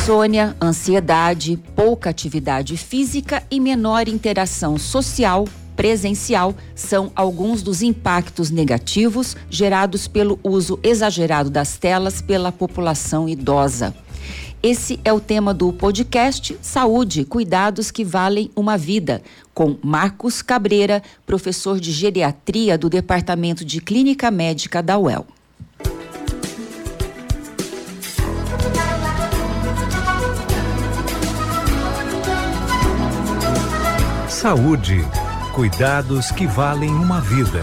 Insônia, ansiedade, pouca atividade física e menor interação social presencial são alguns dos impactos negativos gerados pelo uso exagerado das telas pela população idosa. Esse é o tema do podcast Saúde, Cuidados que Valem uma Vida, com Marcos Cabreira, professor de geriatria do Departamento de Clínica Médica da UEL. Saúde, cuidados que valem uma vida.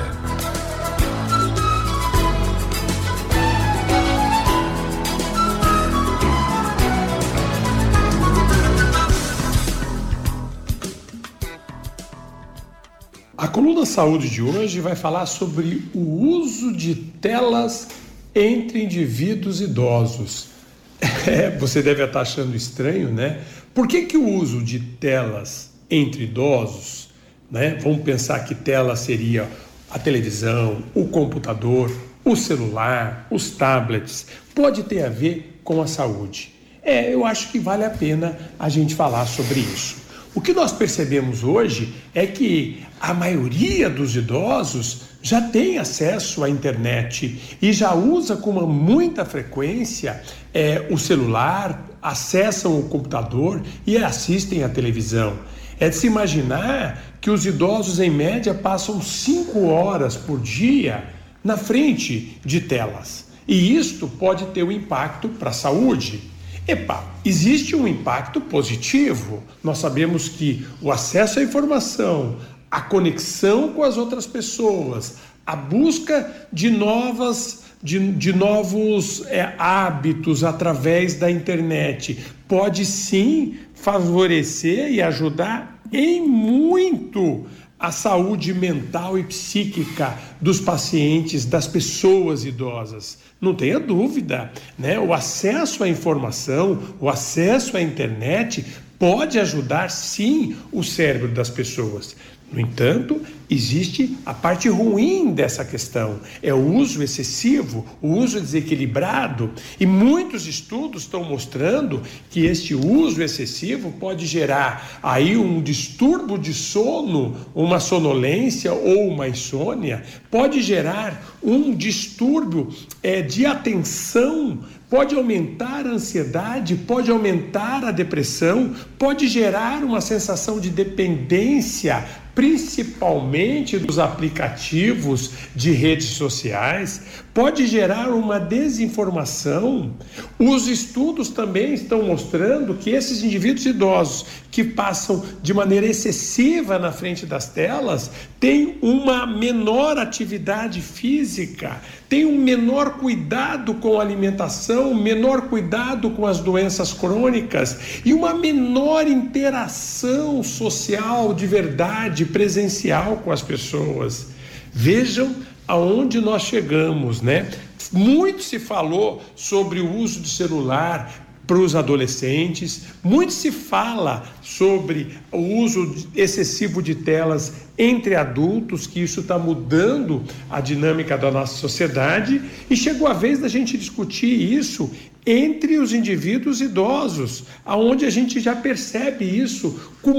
A coluna Saúde de hoje vai falar sobre o uso de telas entre indivíduos idosos. Você deve estar achando estranho, né? Por que o uso de telas entre idosos, né? Vamos pensar que tela seria a televisão, o computador, o celular, os tablets, pode ter a ver com a saúde. Eu acho que vale a pena a gente falar sobre isso. O que nós percebemos hoje é que a maioria dos idosos já tem acesso à internet e já usa com muita frequência o celular, acessam o computador e assistem à televisão. É de se imaginar que os idosos, em média, passam 5 horas por dia na frente de telas. E isto pode ter um impacto para a saúde. Existe um impacto positivo. Nós sabemos que o acesso à informação, a conexão com as outras pessoas, a busca de novos hábitos através da internet pode sim favorecer e ajudar em muito a saúde mental e psíquica dos pacientes, das pessoas idosas. Não tenha dúvida, né? O acesso à informação, o acesso à internet pode ajudar sim o cérebro das pessoas. No entanto, existe a parte ruim dessa questão, é o uso excessivo, o uso desequilibrado, e muitos estudos estão mostrando que este uso excessivo pode gerar aí um distúrbio de sono, uma sonolência ou uma insônia, pode gerar um distúrbio de atenção, pode aumentar a ansiedade, pode aumentar a depressão, pode gerar uma sensação de dependência, principalmente dos aplicativos de redes sociais, pode gerar uma desinformação. Os estudos também estão mostrando que esses indivíduos idosos que passam de maneira excessiva na frente das telas têm uma menor atividade física, têm um menor cuidado com a alimentação, menor cuidado com as doenças crônicas e uma menor interação social de verdade, presencial com as pessoas. Vejam aonde nós chegamos, né? Muito se falou sobre o uso de celular para os adolescentes, muito se fala sobre o uso excessivo de telas entre adultos, que isso está mudando a dinâmica da nossa sociedade, e chegou a vez da gente discutir isso entre os indivíduos idosos, aonde a gente já percebe isso com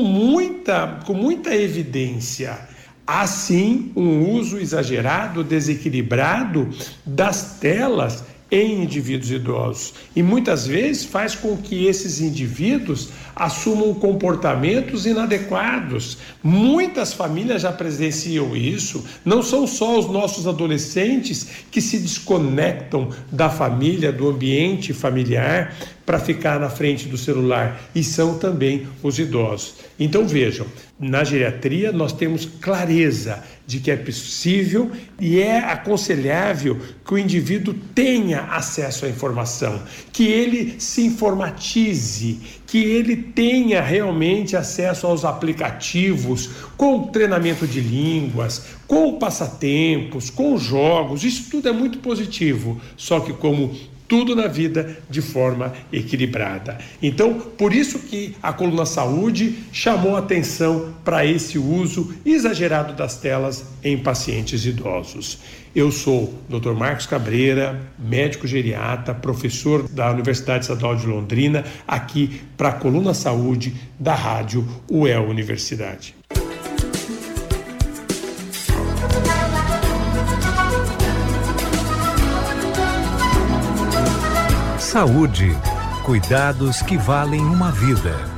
muita evidência. Há sim um uso exagerado, desequilibrado das telas em indivíduos idosos, e muitas vezes faz com que esses indivíduos assumam comportamentos inadequados. Muitas famílias já presenciam isso, não são só os nossos adolescentes que se desconectam da família, do ambiente familiar para ficar na frente do celular, e são também os idosos. Então vejam, na geriatria nós temos clareza de que é possível e é aconselhável que o indivíduo tenha acesso à informação, que ele se informatize, que ele tenha realmente acesso aos aplicativos, com treinamento de línguas, com passatempos, com jogos. Isso tudo é muito positivo, só que como tudo na vida de forma equilibrada. Então, por isso que a Coluna Saúde chamou atenção para esse uso exagerado das telas em pacientes idosos. Eu sou Dr. Marcos Cabreira, médico geriatra, professor da Universidade Estadual de Londrina, aqui para a Coluna Saúde da Rádio UEL Universidade. Saúde. Cuidados que valem uma vida.